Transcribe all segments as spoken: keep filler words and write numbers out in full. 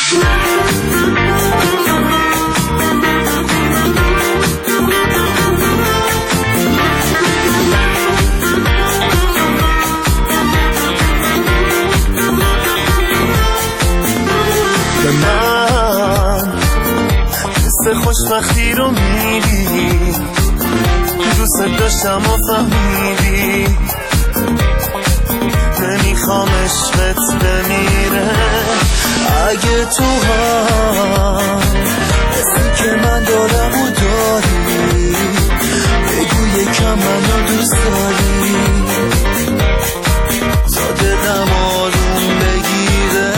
خوشبختی رو میدی، دوست داشتم و فهمیدی، نمیخوام عشقت بمیره. اگه تو هم حسی که من دارم و داری، بگو یکم منو دوست داری، تا دلم آروم بگیره.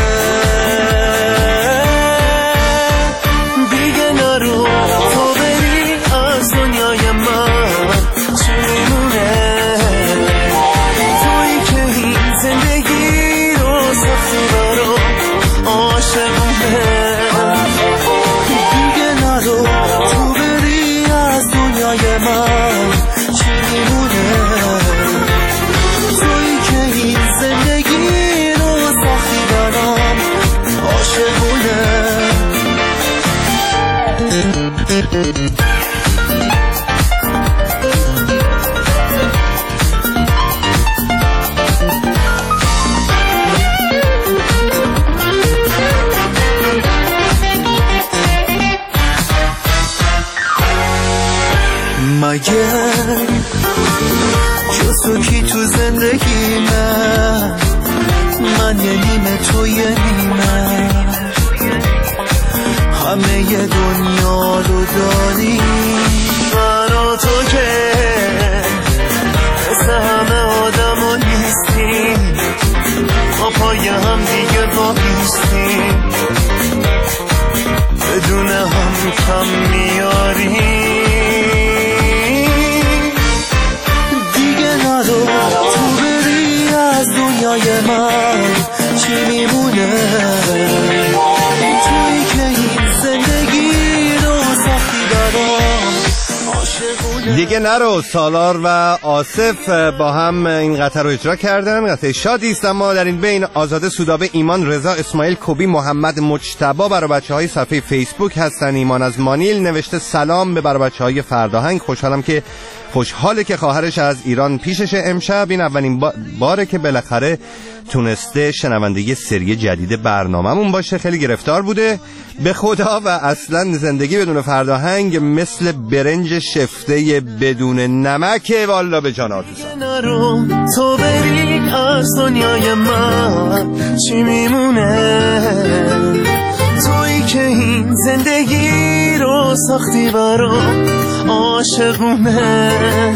تو بری از دنیای من چی میمونه؟ تویی که این زندگی رو سختی برام عاشقونه. دیگه نرو، تو بری از دنیای من چی میمونه؟ تویی که این زندگی رو سختی برام عاشقونه. مگه جز کی تو زندگی من، من یه نیمه تو یه نیمه، همه ی دنیا رو داری. برا تو که مثل همه آدم ها نیستیم، با پای هم دیگه بایستیم، بدون هم کم میاریم. دیگه نرو، تو بری از دنیای من چی میمونه؟ تویی که این زندگی رو سختی برام عاشقونه. دیگه نرو سالار و آصف با هم این قطعه رو اجرا کردن. قطعه شادی است. اما در این بین آزاده سودابه، ایمان، رضا، اسماعیل، کوبی، محمد، مجتبی برای بچه‌های صفحه فیسبوک هستن. ایمان از مانیل نوشته سلام به برای بچه‌های فرداهنگ، خوشحالم که خوشحاله که خواهرش از ایران پیششه. امشب این اولین با... باره که بالاخره تونسته شنونده سری جدید برنامه‌مون باشه. خیلی گرفتار بوده به خدا و اصلا زندگی بدون فرداهنگ مثل برنج شفته بدون نمک. والا به جان آتوسان. تو بری از دنیای من چی میمونه؟ تویی که این زندگی رو سختی برام عاشقونه.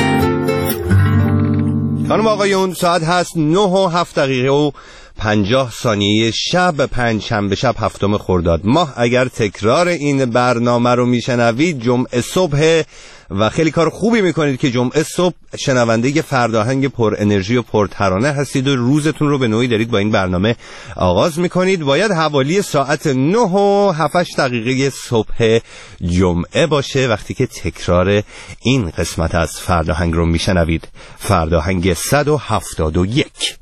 خانم آقایون، ساعت هست نه و هفت دقیقه و پنجاه ثانیه شب پنجشنبه شب هفتم خرداد ماه. اگر تکرار این برنامه رو میشنوید جمعه صبح و خیلی کار خوبی میکنید که جمعه صبح شنونده فرداهنگ پر انرژی و پر ترانه هستید و روزتون رو به نوعی دارید با این برنامه آغاز میکنید. باید حوالی ساعت نه و هفت دقیقه صبح جمعه باشه وقتی که تکرار این قسمت از فرداهنگ رو میشنوید. فرداهنگ صد و هفتاد و یک.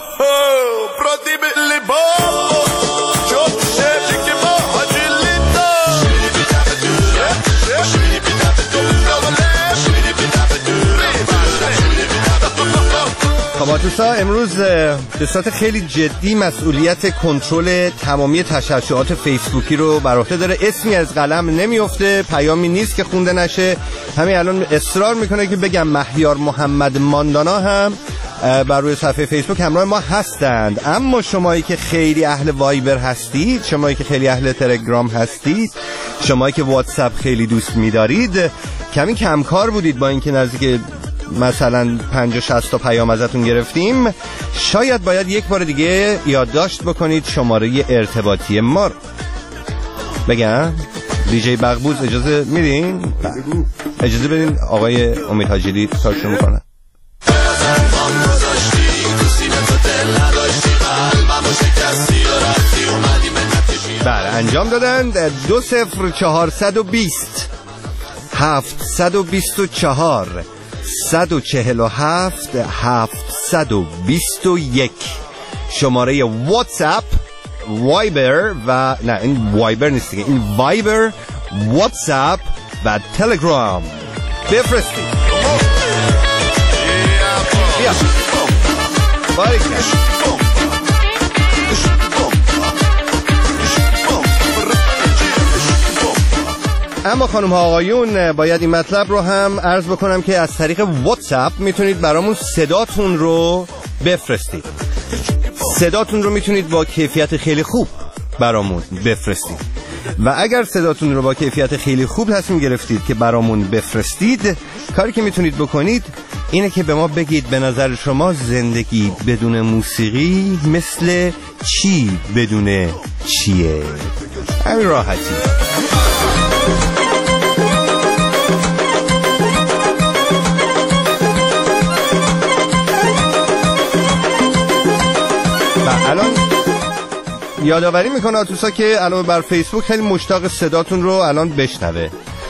خباتوسا امروز به صورت خیلی جدی مسئولیت کنترل تمامی تشعشعات فیسبوکی رو بر عهده داره. اسمی از قلم نمیفته، پیامی نیست که خونده نشه. همین الان اصرار میکنه که بگم مهیار محمد ماندانا هم بر روی صفحه فیسبوک همراه ما هستند. اما شمایی که خیلی اهل وایبر هستید، شمایی که خیلی اهل تلگرام هستید، شمایی که واتساپ خیلی دوست می‌دارید، کمی کمکار بودید با اینکه نزدیک مثلا پنجاه شصت تا پیام ازتون گرفتیم. شاید باید یک بار دیگه یادداشت بکنید شماره ارتباطی ما رو. بگم دیجی بغبوز اجازه میدین؟ اجازه بدین آقای امید حاجیلی کار شروع کنه. بله انجام دادن. دو صفر چهارصد و بیست هفتصد و بیست و چهار صد و چهل و هفت هفتصد و بیست و یک شماره واتساپ وایبر و نه این وایبر نیست دیگه، این وایبر، واتساپ و تلگرام بفرستید. بیا باریک اما خانم ها آقایون، باید این مطلب رو هم عرض بکنم که از طریق واتساپ میتونید برامون صداتون رو بفرستید. صداتون رو میتونید با کیفیت خیلی خوب برامون بفرستید و اگر صداتون رو با کیفیت خیلی خوب تصمیم گرفتید که برامون بفرستید، کاری که میتونید بکنید اینه که به ما بگید به نظر شما زندگی بدون موسیقی مثل چی بدون چیه. همین راحتی. الان یادآوری میکنه آتوسا که علاوه بر فیسبوک خیلی مشتاق صداتون رو الان بشنوه.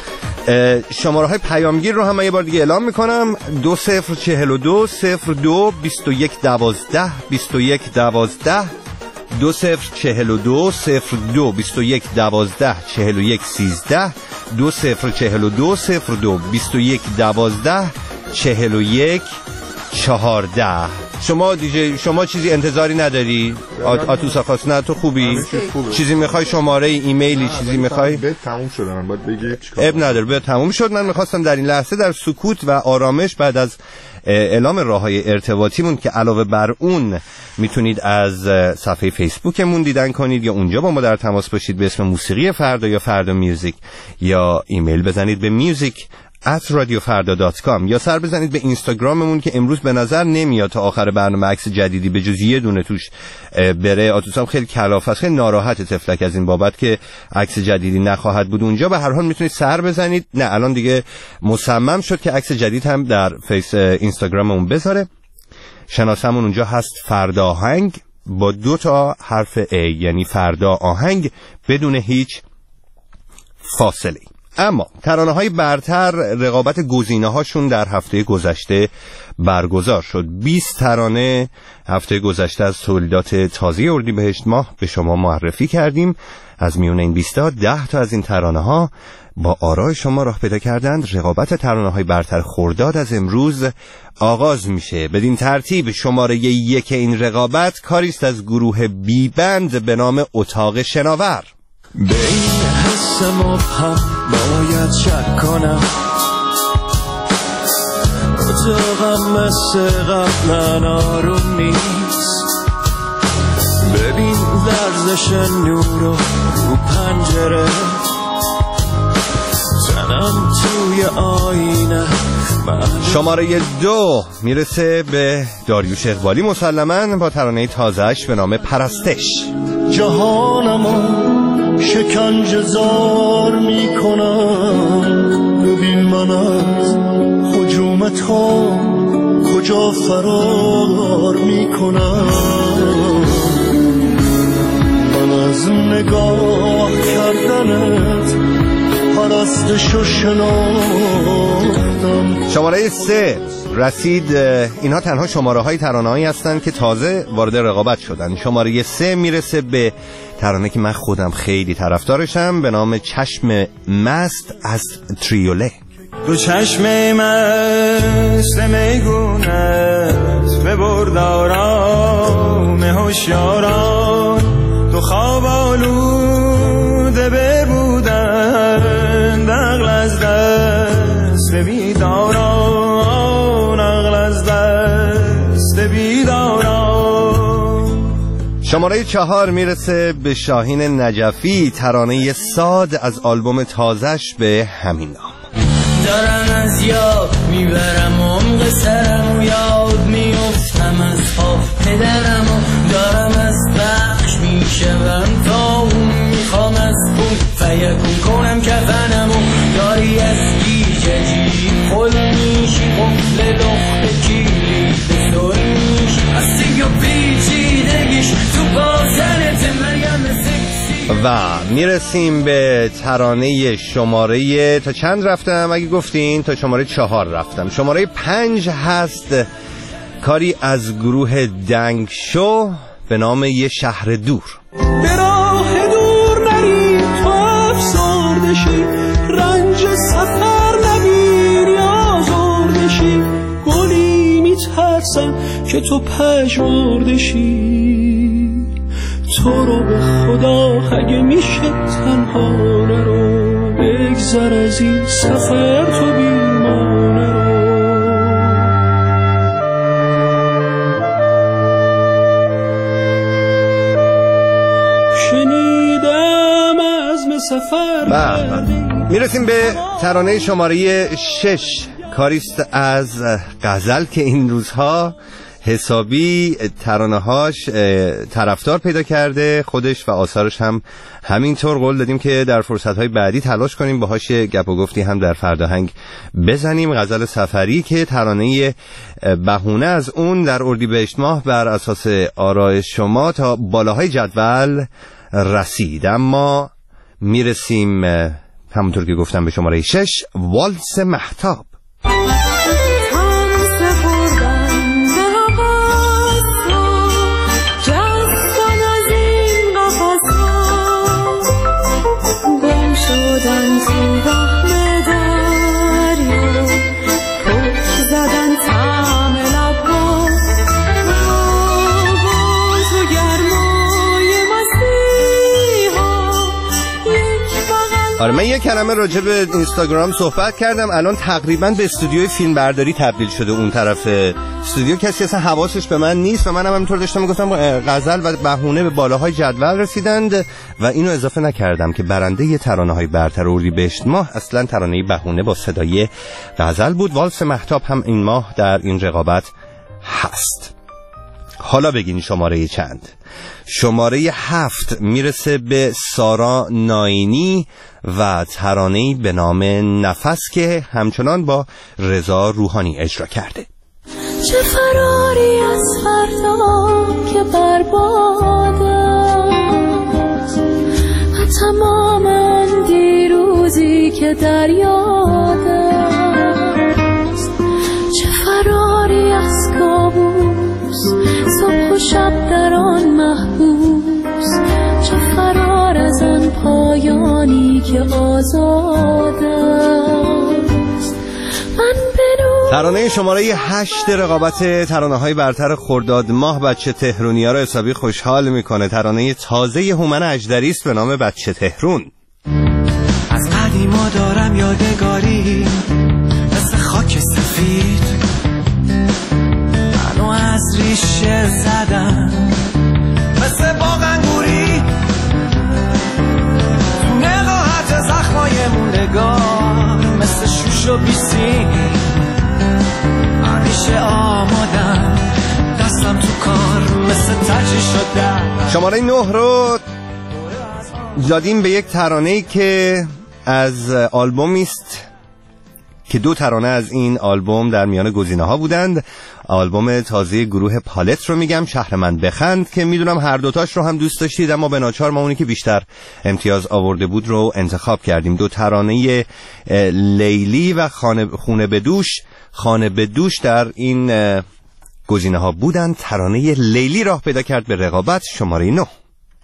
شماره های پیامگیر رو هم یه بار دیگه اعلام میکنم: دو صفر چهل و دو صفر دو بیست و یک دوازده بیست و یک دوازده، دو صفر چهل و دو صفر دو بیست و یک دوازده چهل و یک سیزده، دو صفر چهل و دو صفر دو بیست و یک دوازده چهل و یک چهارده. شما دیجی شما چیزی انتظاری نداری؟ آتوسا خواست نه تو خوبی؟ چیزی میخوای؟ شماره ایمیلی چیزی میخوای؟ به تموم شد، من باید بگی چیکار؟ اب نداره، به تموم شد. من میخواستم در این لحظه در سکوت و آرامش بعد از اعلام راههای ارتباطیمون که علاوه بر اون میتونید از صفحه فیسبوکمون دیدن کنید یا اونجا با ما در تماس باشید به اسم موسیقی فردا یا فردا میوزیک، یا ایمیل بزنید به میوزیک ات رادیو فردا دات کام، یا سر بزنید به اینستاگراممون که امروز به نظر نمیاد تا آخر برنامه عکس جدیدی به جز یه دونه توش بره. آتوسام خیلی کلافه است، خیلی ناراحت تفلک از این بابت که عکس جدیدی نخواهد بود اونجا. به هر حال میتونید سر بزنید. نه الان دیگه مصمم شد که عکس جدید هم در فیس اینستاگراممون بذاره. شناسمون اونجا هست فردا آهنگ با دو تا حرف ای، یعنی فردا آهنگ بدون هیچ فاصله. اما ترانه های برتر رقابت گزینه هاشون در هفته گذشته برگزار شد. بیست ترانه هفته گذشته از تولیدات تازه اردیبهشت ماه به شما معرفی کردیم. از میون این بیست تا ده تا از این ترانه ها با آرای شما راه پیدا کردند. رقابت ترانه های برتر خرداد از امروز آغاز میشه. بدین ترتیب شماره یک این رقابت کاریست از گروه بی بند به نام اتاق شناور. به این حس مبهم باید شک کنم، اتاقم مثل قبلا آروم نیست. ببین لرزش نور رو رو پنجره، زنم توی آینه. شماره دو میرسه به داریوش اقبالی مسلماً با ترانه تازه‌اش به نام پرستش. جهانمو شکنجه زار میکنم، ببین من از هجوم تو کجا فرار میکنم. من از نگاه کردنت پرستش و شناختم. شماره سه رسید. اینها تنها شماره های ترانه هایی هستند که تازه وارد رقابت شدن. شماره سه میرسه به ترانه که من خودم خیلی طرفدارشم به نام چشم مست از تریوله. تو چشم مست میگونت ببرد آرام هوشیاران، تو خواب آلوده ببودن عقل از دست بیداران، عقل از دست بیداران. شماره چهار میرسه به شاهین نجفی، ترانه ساد از آلبوم تازش به همین نام. دارم از یاد میبرم عمق سرم و یاد میفتم از خواب پدرم و دارم از بخش میشم تا اون میخوام از اون فیکون کنم کفنم و داری از گیجه جیب خل میشی قفل لخت کیلی بسوری میشی از سیگ و پیچیدگیش تو بازنت مریم سکسی. و میرسیم به ترانه شماره تا چند رفتم اگه گفتین؟ تا شماره چهار رفتم. شماره پنج هست کاری از گروه دنگ شو به نام یه شهر دور. به راه دور نری تو افسرده شی، رنج سفر نبینی آزرده شی، گلی میترسم که تو پژمرده شی، تو رو به خدا اگه میشه تنها نرو، بگذر از این سفر تو بیمانه رو. شنیدم عزم سفر میرسیم به ترانه شماره شش، کاریست از غزل که این روزها حسابی ترانه‌هاش طرفدار پیدا کرده، خودش و آثارش هم همینطور. قول دادیم که در فرصت‌های بعدی تلاش کنیم باهاش گپ و گفتی هم در فرداهنگ بزنیم. غزل سفری که ترانه بهونه از اون در اردیبهشت ماه بر اساس آراء شما تا بالاهای جدول رسید، اما میرسیم همونطور که گفتم به شماره شش، والس مهتاب. آره من یه کلمه راجع به اینستاگرام صحبت کردم، الان تقریبا به استودیوی فیلم برداری تبدیل شده اون طرف استودیو، کسی اصلا حواسش به من نیست و منم همینطور داشتم میگفتم غزل و بهونه به بالاهای جدول رسیدند و اینو اضافه نکردم که برنده ی ترانه‌های برتر اردیبهشت ماه اصلا ترانه بهونه با صدای غزل بود. والس مهتاب هم این ماه در این رقابت هست. حالا بگین شماره چند؟ شماره هفت میرسه به سارا ناینی و ترانه‌ای به نام نفس که همچنان با رضا روحانی اجرا کرده. چه فراری از فردا که برباد است و تمام آن دیروزی که در یاد است، چه فراری از کابوس صبح و شب در آن محبوس، چه فرار از آن پایانی که آزاد است. من بنو ترانه شماره هشت رقابت ترانه‌های برتر خرداد ماه بچه تهرونی‌ها رو حسابی خوشحال میکنه. ترانه تازه هومن اژدری است به نام بچه تهرون. از قدیما دارم یادگاری مثل خاک سفید، منو از ریشه زدم مثل باغ انگوری، تو نقاهت زخمای موندگار مثل شوش و بیسی، همیشه آمادم دستم تو کار مثل تجی شدم. شماره نه رو دادیم به یک ترانه‌ای که از آلبومی است که دو ترانه از این آلبوم در میان گزینه‌ها بودند. آلبوم تازه گروه پالت رو میگم، شهر من بخند، که میدونم هر دوتاش رو هم دوست داشتید اما به ناچار ما اونی که بیشتر امتیاز آورده بود رو انتخاب کردیم. دو ترانه لیلی و خانه خونه به دوش خانه به دوش در این گزینه‌ها بودند. ترانه لیلی راه پیدا کرد به رقابت. شماره نه.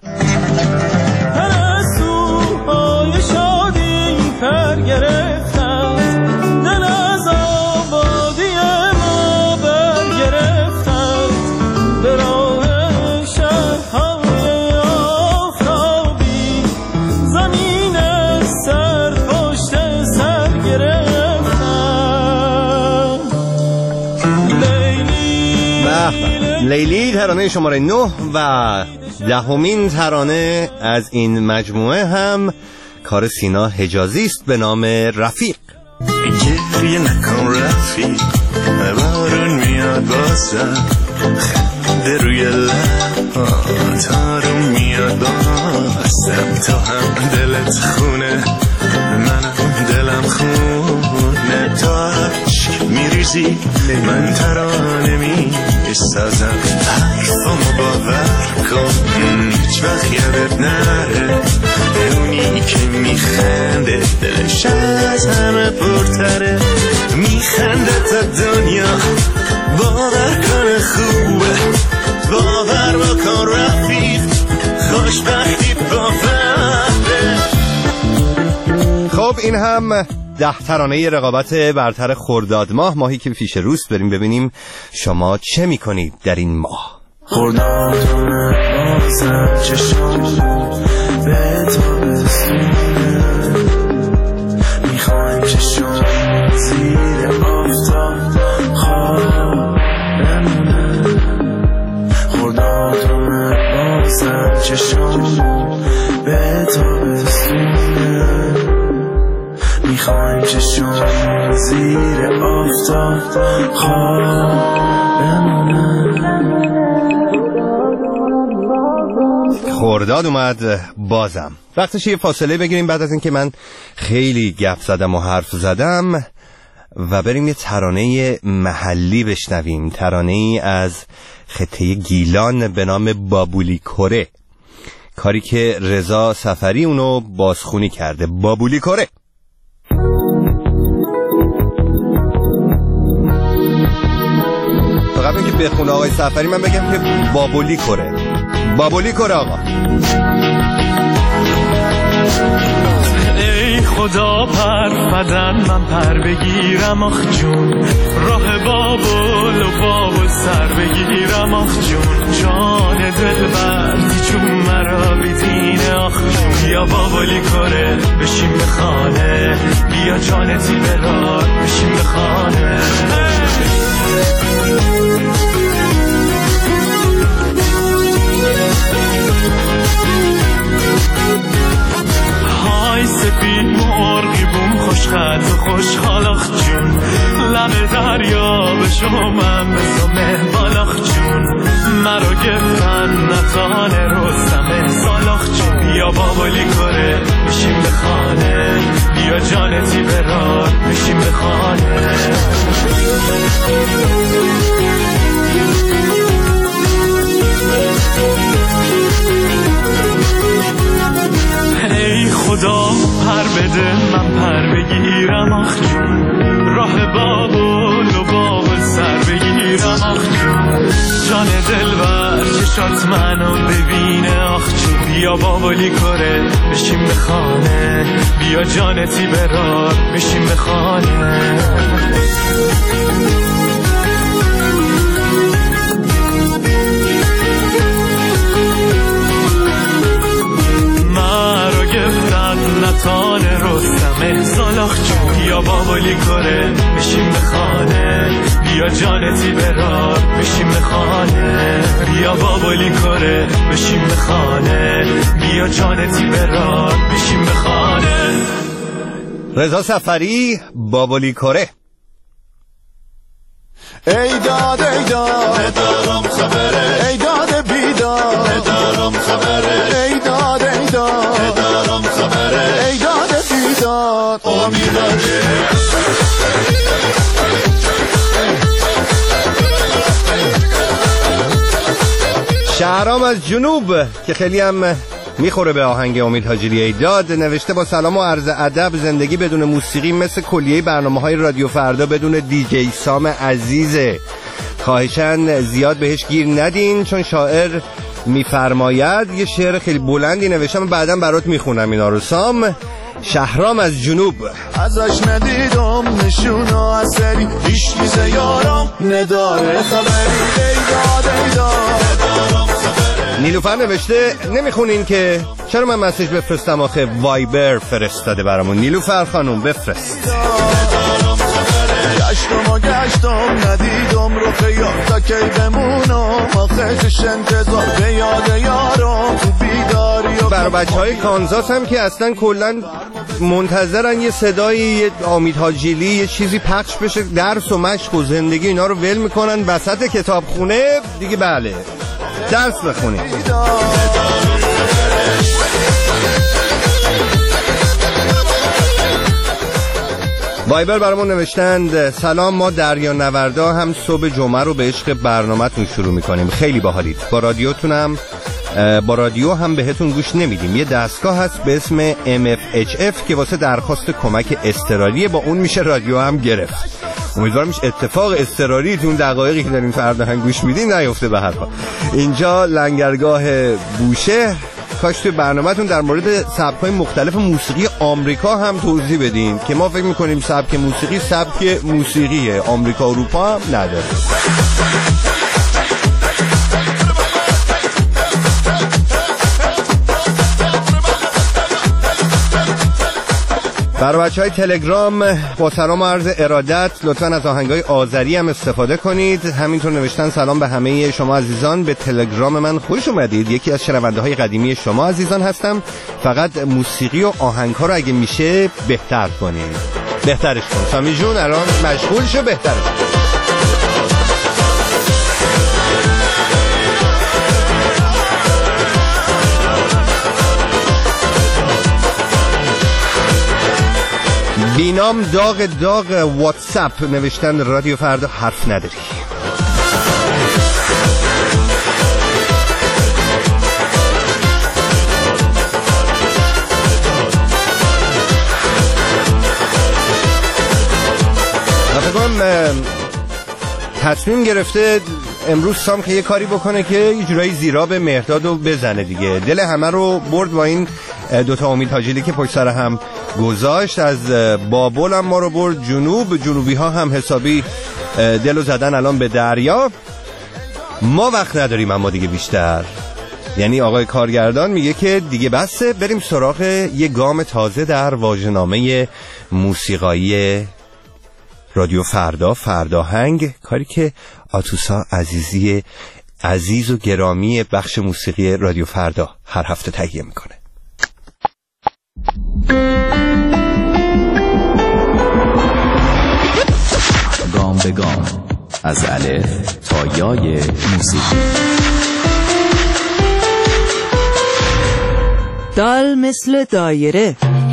لیلی ترانه شماره نه و دهمین ترانه از این مجموعه هم کار سینا حجازی است به نام رفیق. گریه نکن رفیق، بارون میاد بازم، خنده روی لبات آروم میاد بازم، تا هم دلت خونه منم دلم خونه، تو عشق میریزی من ترانه میسازم، حرفامو باور کن هیچ وقت یادت نره، اونی که میخنده دلش از همه پرتره، میخنده تا دنیا باور کنه خوبه، باور بکن رفیق، خود خوشبختی با بهره. خب این هم ده ترانه رقابت برتر خرداد ماه، ماهی که پیش روست. بریم ببینیم شما چه میکنید در این ماه. خرداد بازم چشم به تو بسونه، میخوایم چشم زیر آفتاب خواب بمونه. خرداد بازم چشم به تو بسونه، میخوایم چشم زیر آفتاب خواب بمونه. خرداد اومد بازم. وقتش یه فاصله بگیریم بعد از اینکه من خیلی گپ زدم و حرف زدم و بریم یه ترانه محلی بشنویم. ترانه ای از خطه گیلان به نام بابولی کره، کاری که رضا سفری اونو بازخونی کرده. بابولی کره. فقط اینکه بخونه آقای سفری من بگم که بابولی کره. بابولی کره آقا. ای خدا پر بدن من پر بگیرم آخ جون، راه بابل و بابل سر بگیرم آخ جون. جان دل بردی چون مرا بیدینه آخ جون. بیا بابلی کره بشیم به خانه، بیا جانتی برار بشیم به خانه. های سپید مرغی بوم خوشخط و خوشحال آخ جون. لب دریا به شما من بزمه بالاخ جون. مرا گفتن نتان رستم سالاخ جون. بیا بابلی کره بشیم به خانه، بیا جانتی برار بشیم به خانه. ای خدا پر بده من پر بگیرم آخ جون، راه بابل و بابل سر بگیرم آخ جون. جان دل بر چشات منو ببینه آخ جون. بیا بابلی کره بشیم به خانه، بیا جانتی برار بشیم به خانه. مرا گفتن نتان رستم سالاخ جون. بیا بابلی کره بشیم به خانه، بیا جانتی برار بشیم به خانه. بیا بابلی کره بشیم به خانه، بیا جانتی برار بشیم به خانه. رضا سفری، بابلی کره. ای داد ای داد ندارم خبره، ای داد بیداد ندارم خبره، ای داد ای داد ندارم خبره، ای داد بیداد امیداجه. شهرام از جنوب که خیلی هم میخوره به آهنگ امید حاجی ایداد نوشته: با سلام و عرض ادب، زندگی بدون موسیقی مثل کلیه برنامه‌های رادیو فردا بدون دیجی سام عزیزه. خواهشاً زیاد بهش گیر ندین چون شاعر میفرماید. یه شعر خیلی بلندی نوشتم بعداً برات میخونم اینا رو. سام شهرام از جنوب. ازش ندیدم نشون و اثری، هیچ میزه یارم نداره خبری، ای داد ای داد. نیلوفر نوشته: نمیخونین که چرا من مسیج بفرستم آخه؟ وایبر فرستاده برامون. نیلوفر خانوم بفرست. گشتم و گشتم ندیدم رو خیال تا کی بمونم، آخه چش انتظار به یاد یارم تو بیداری. برای بچه های کانزاس هم که اصلا کلن منتظرن یه صدایی، یه امید حاجیلی، یه چیزی پخش بشه. درس و مشق و زندگی اینا رو ول میکنن وسط کتابخونه دیگه. بله درس بخونید. وایبر برامون نوشتند: سلام، ما دریا نوردا هم صبح جمعه رو به عشق برنامه‌تون شروع میکنیم. خیلی باحالید. با رادیوتونم با رادیو هم بهتون گوش نمیدیم. یه دستگاه هست به اسم ام اف اچ اف که واسه درخواست کمک اضطراریه، با اون میشه رادیو هم گرفت. امیدوارم هیچ اتفاق اضطراری تو اون دقایقی که دارین فردا هم گوش میدین نیفته. به هر حال اینجا لنگرگاه بوشه کاش توی برنامه‌تون در مورد سبک‌های مختلف موسیقی آمریکا هم توضیح بدین که ما فکر می‌کنیم سبک موسیقی سبک موسیقیه، آمریکا اروپا هم نداره. برای بچه های تلگرام با سلام و عرض ارادت لطفاً از آهنگای آذری هم استفاده کنید. همینطور نوشتن سلام به همه شما عزیزان، به تلگرام من خوش اومدید. یکی از شنونده های قدیمی شما عزیزان هستم، فقط موسیقی و آهنگ ها رو اگه میشه بهتر کنید، بهترش کن. سامی جون الان مشغول شو، بهترش کن. بینام داغ داغ واتساپ نوشتن رادیو فردا حرف نداری. مثلا تصمیم گرفته امروز سام که یه کاری بکنه که یه جورایی زیرا به مهرداد رو بزنه دیگه. دل همه رو برد با این دوتا امید حاجیلی که پشت سر هم گذاشت. از بابل هم ما رو برد جنوب، جنوبی ها هم حسابی دلو زدن الان به دریا. ما وقت نداریم اما دیگه بیشتر، یعنی آقای کارگردان میگه که دیگه بسه، بریم سراغ یه گام تازه در واژه‌نامه موسیقایی رادیو فردا، فرداهنگ، کاری که آتوسا عزیزی عزیز و گرامی بخش موسیقی رادیو فردا هر هفته تهیه میکنه. گام به گام از الف تا یای موسیقی. دال مثل دایره.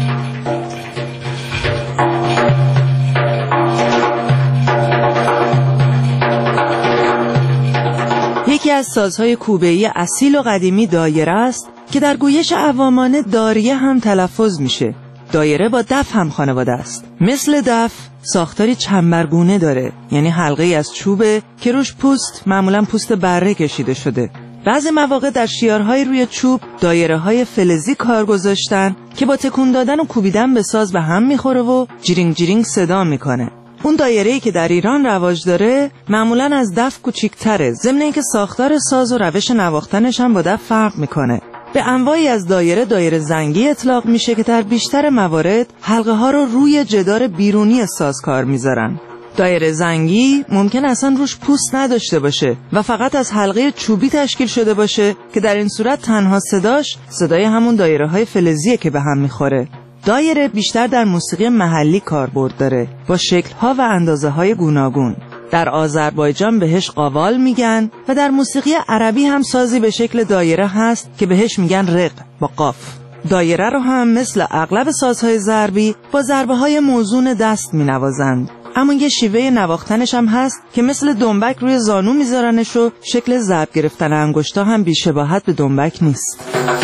یکی از سازهای کوبه‌ای اصیل و قدیمی دایره است که در گویش عوامانه داریه هم تلفظ میشه. دایره با دف هم خانواده است. مثل دف ساختاری چنبرگونه داره، یعنی حلقه‌ای از چوبه که روش پوست، معمولا پوست بره کشیده شده. بعضی مواقع در شیارهای روی چوب دایره‌های فلزی کار گذاشتن که با تکون دادن و کوبیدن به ساز به هم میخوره و جیرینگ جیرینگ صدا میکنه. اون دایره‌ای که در ایران رواج داره معمولاً از دف کوچیک‌تره، ضمن اینکه ساختار ساز و روش نواختنش هم با دف فرق میکنه. به انواعی از دایره دایره زنگی اطلاق میشه که در بیشتر موارد حلقه ها رو روی جدار بیرونی ساز کار میذارن. دایره زنگی ممکن اصلا روش پوست نداشته باشه و فقط از حلقه چوبی تشکیل شده باشه که در این صورت تنها صداش صدای همون دایره های فلزیه که به هم میخوره. دایره بیشتر در موسیقی محلی کاربرد داره با شکل‌ها و اندازه‌های گوناگون. در آذربایجان بهش قاوال میگن و در موسیقی عربی هم سازی به شکل دایره هست که بهش میگن رق با قاف. دایره رو هم مثل اغلب سازهای ضربی با ضربه‌های موزون دست مینوازند، اما یه شیوه نواختنش هم هست که مثل دنبک روی زانو میذارنش و شکل ضرب گرفتن انگشتا هم بی‌شباهت به دنبک نیست.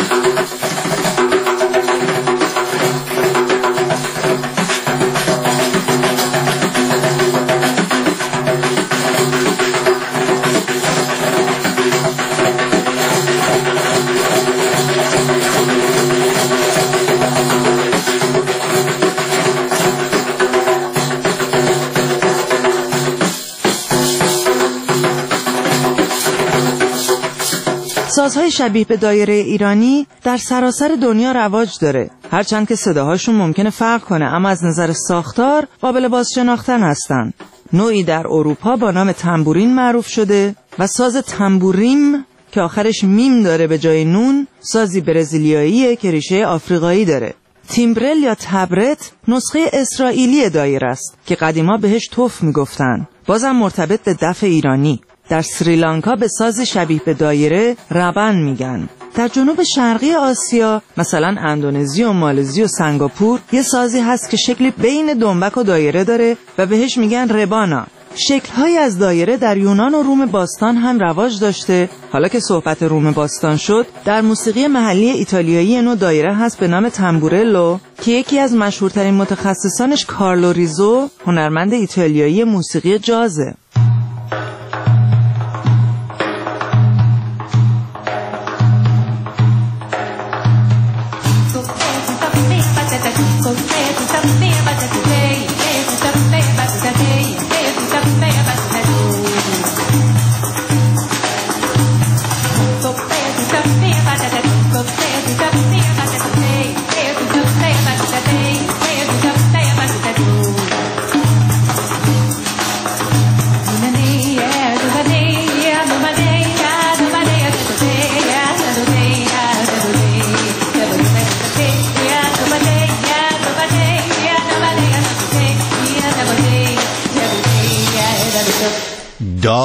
سازهای شبیه به دایره ایرانی در سراسر دنیا رواج داره، هرچند که صداهاشون ممکنه فرق کنه، اما از نظر ساختار قابل بازشناختن هستن. نوعی در اروپا با نام تنبورین معروف شده و ساز تنبوریم که آخرش میم داره به جای نون، سازی برزیلیاییه که ریشه آفریقایی داره. تیمبرل یا تبرت نسخه اسرائیلی دایره است که قدیما بهش توف میگفتن، بازم مرتبط به دف ایرانی. در سریلانکا به ساز شبیه به دایره ربن میگن. در جنوب شرقی آسیا مثلا اندونزی و مالزی و سنگاپور یه سازی هست که شکلی بین دنبک و دایره داره و بهش میگن ربانا. شکل‌هایی از دایره در یونان و روم باستان هم رواج داشته. حالا که صحبت روم باستان شد، در موسیقی محلی ایتالیایی نوع دایره هست به نام تنبورلو که یکی از مشهورترین متخصصانش کارلو ریزو، هنرمند ایتالیایی موسیقی جازه.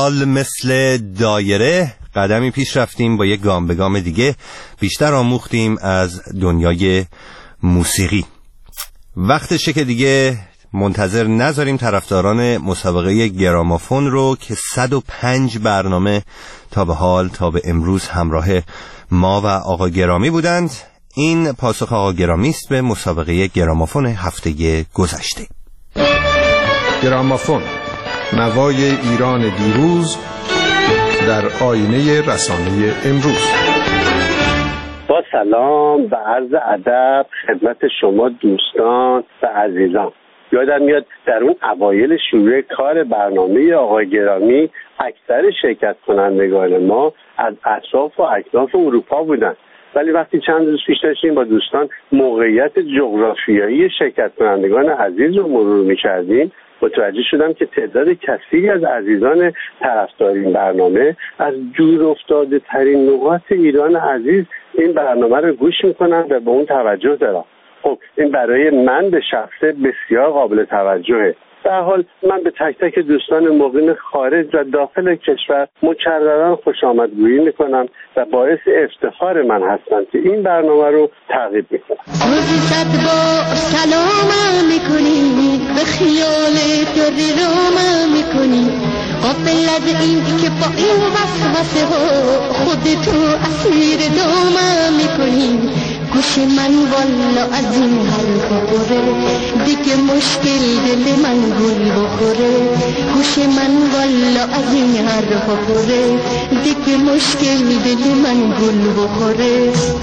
حال مثل دایره قدمی پیش رفتیم، با یک گام به گام دیگه بیشتر آموختیم از دنیای موسیقی. وقتشه که دیگه منتظر نذاریم طرفداران مسابقه گرامافون رو که صد و پنج برنامه تا به حال تا به امروز همراه ما و آقا گرامی بودند. این پاسخ آقا گرامی است به مسابقه گرامافون هفته گذشته. گرامافون، نوای ایران دیروز در آینه رسانه امروز. با سلام و عرض ادب خدمت شما دوستان و عزیزان. یادم میاد در اون اوایل شروع کار برنامه آقای گرامی اکثر شرکت کنندگان ما از اطراف و اکناف اروپا بودن، ولی وقتی چند روز پیش داشتیم با دوستان موقعیت جغرافیایی شرکت کنندگان عزیز رو مرور می‌کردیم، متوجه شدم که تعداد کثیری از عزیزان طرفدار این برنامه از دور افتاده ترین نقاط ایران عزیز این برنامه رو گوش میکنن و به اون توجه دارن. خب این برای من به شخصه بسیار قابل توجهه. در حال من به تک تک دوستان مقیم خارج و داخل کشور مکررا خوش آمدگویی میکنم و باعث افتخار من هستند که این برنامه رو تعقیب میکنم. روزی صد با سلام میکنی، به خیال دری روم میکنی، قابل از این که با این وسوسه ها خودتو اسیر دوم میکنی. گوش من والا از این حرف بخوره، دیگه مشکل دل من گل بخوره. گوش من والا از این حرف بخوره، دیگه مشکل دل من گل بخوره.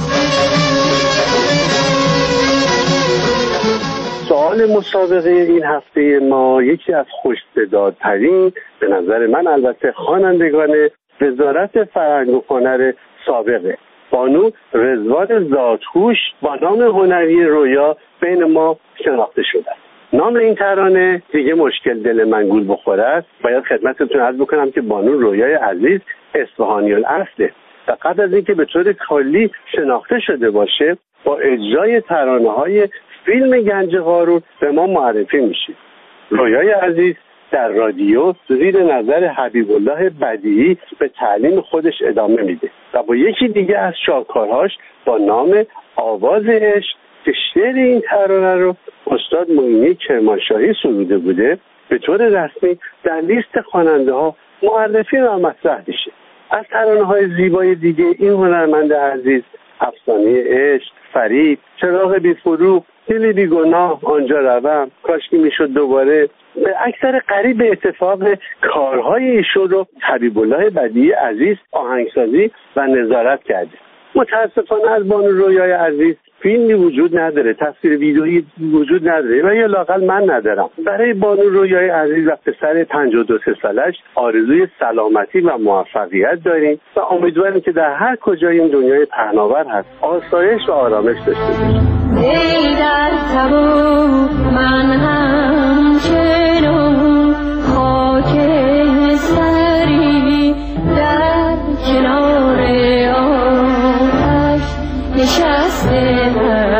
سوال مسابقه این هفته ما یکی از خوش‌صداترین به نظر من البته خوانندگان وزارت فرهنگ و هنر سابقه، بانو رضوان ذات‌هوش با نام هنری رویا بین ما شناخته شده. نام این ترانه دیگه مشکل دل من گول بخوره است. باید خدمتتون عرض بکنم که بانو رویای عزیز اصفهانی الاصله و قبل از اینکه به طور کلی شناخته شده باشه با اجرای ترانه‌های فیلم گنج قارون به ما معرفی میشه. رویای عزیز در رادیو زیر نظر حبیب الله بدیعی به تعلیم خودش ادامه میده و با یکی دیگه از شاهکارهاش با نام آواز عشق که شعر این ترانه رو استاد معینی کرمانشاهی سروده بوده به طور رسمی در لیست خواننده ها معرفی و مطرح میشه. از ترانه های زیبای دیگه این هنرمند عزیز افسانه عشق، فریب، چراغ بی فروغ، دل بی گناه، آنجا روم، کاشکی میشد دوباره، به اکثر قریب اتفاق کارهای ایشون رو حبیب الله بدیعی عزیز آهنگسازی و نظارت کرده. متاسفانه از بانو رویای عزیز فیلمی وجود نداره، تصویر ویدئویی وجود نداره و یا لااقل من ندارم. برای بانو رویای عزیز و پسر پنجاه و دو سالش آرزوی سلامتی و موفقیت داریم و امیدواریم که در هر کجای این دنیای پهناور هست آسایش و آرامش داشته باشیم. ای در تبوک من همچنان خاک سری در کنار آتش نشستم،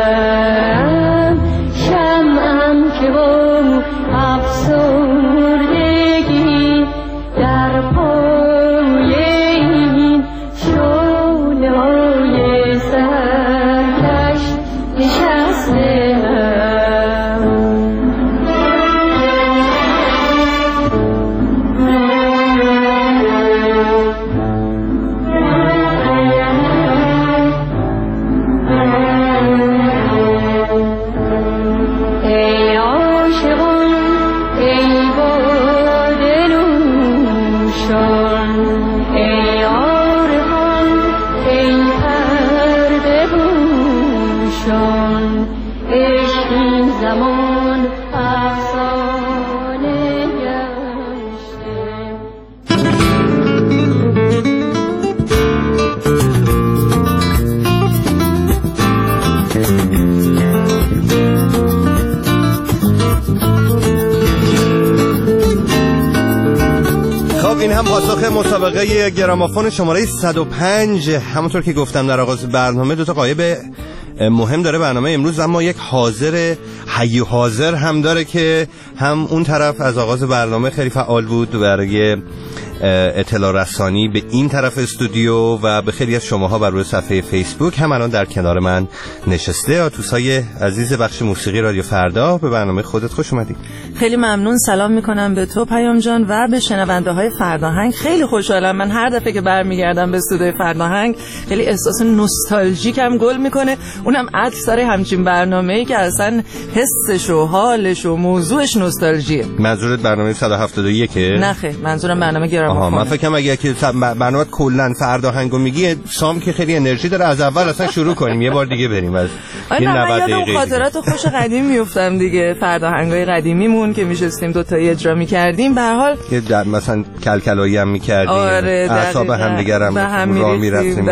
شمعم که با افسردگی در پای این شعله های سرکش نشستم. این هم پاسخ مسابقه گرامافون شماره صد و پنج. همونطور که گفتم در آغاز برنامه دو تا قایب مهم داره برنامه امروز، اما یک حاضر حی و حاضر هم داره که هم اون طرف از آغاز برنامه خیلی فعال بود برای اطلاع رسانی به این طرف استودیو و به خیلی از شماها بر روی صفحه فیسبوک هم الان در کنار من نشسته. آتوسای عزیز بخش موسیقی رادیو فردا، به برنامه خودت خوش اومدی. خیلی ممنون. سلام میکنم به تو پیام جان و به شنونده های فرداهنگ. خیلی خوشحالم، من هر دفعه که برمیگردم به استودیوی فرداهنگ خیلی احساس نوستالژیکم گل میکنه، اونم اکثر همچین برنامه‌ای که اصلا حسش و حالش و موضوعش نوستالژیه. منظورت برنامه صد و هفتاد و یک؟ نه خیر، منظورم برنامه گرامافون. آها، من فکرم اگه که برنامه کلا فرداهنگو میگی سام که خیلی انرژی داره، از اول اصلا شروع کنیم یه بار دیگه بریم از این نود دقیقه. خاطرات خوش قدیم میافتم دیگه، فرداهنگای قدیمیمون که میشستیم دو تا اجرا میکردیم، به هر حال که مثلا کلکلایی هم میکردیم، آره اعصاب همدیگه هم راه میرفتیم.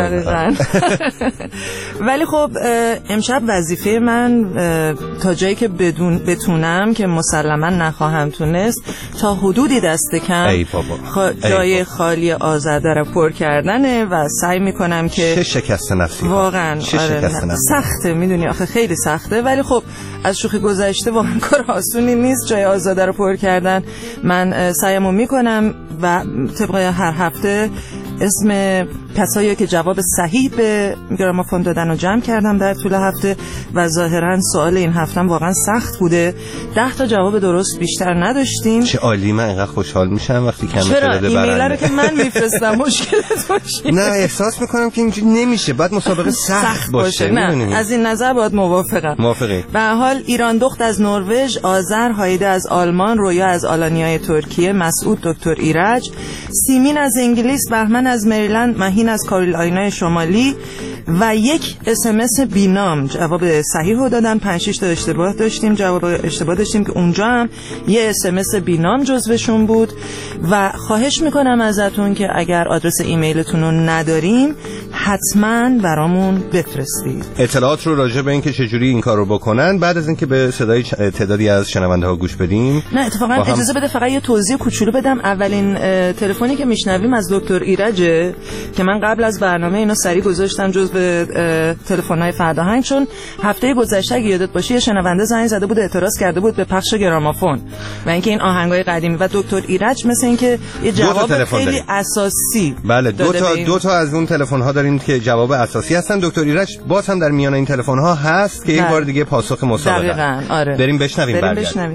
ولی خب امشب وظیفه من تا جایی که بدون بتونم که مسلما نخواهم تونست، تا حدودی دست کم خا... جای خالی آزاده رو پر کردنه و سعی میکنم که چه شکست نفسی واقعا آره سخته، میدونی آخه خیلی سخته، ولی خب از شوخی گذشته واقعا کار آسونی نیست جای آزاده رو پر کردن. من سعیمو میکنم و طبق هر هفته اسم کسایی که جواب صحیح به گرامافون دادن رو جمع کردم در طول هفته و ظاهرا سوال این هفتم واقعا سخت بوده. ده تا جواب درست بیشتر نداشتیم. چه عالی، من اینقدر خوشحال میشم وقتی کم تعداد برنده. چرا ایمیل رو که من میفرستم مشکلت باشه؟ نه احساس میکنم که اینجوری نمیشه، بعد مسابقه سخت, سخت باشه. نه از این نظر باید موافقم. موافقی. به هر حال ایران دخت از نروژ، آذر هایده از آلمان، رویا از آلانیای ترکیه، مسعود دکتر ایرج، سیمین از انگلیس، بهمن از مریلند، مهین از کارولینای شمالی و یک اس ام اس بینام جواب صحیح رو دادن. پنج شش تا اشتباه داشتیم، جواب اشتباه داشتیم که اونجا هم یه اس ام اس بینام جزوشون بود و خواهش میکنم ازتون که اگر آدرس ایمیلتون رو نداریم حتما برامون بفرستید اطلاعات رو راجع به این که چجوری این کار رو بکنن. بعد از اینکه به صدای تعدادی از شنونده ها گوش بدیم، نه اتفاقا هم... اجازه بده فقط یه توضیح کوچولو بدم. اولین تلفنی که میشنویم از دکتر ایرجه که من قبل از برنامه اینو سری گذاشتم جزو تلفن‌های فرداهنگ، چون هفته گذشته اگه یادت باشه یه شنونده زنگ زده بود اعتراض کرده بود به پخش گرامافون و اینکه این آهنگای قدیمی و دکتر ایرج مثل اینکه یه جواب خیلی داریم. اساسی بله دو تا دو تا از اون تلفن‌ها داریم که جواب اساسی هستن. دکتر ایرج باز هم در میان این تلفن‌ها هست که یک بار دیگه پاسخ مسابقه. دقیقاً آره. بریم بشنویم. بریم بشنویم.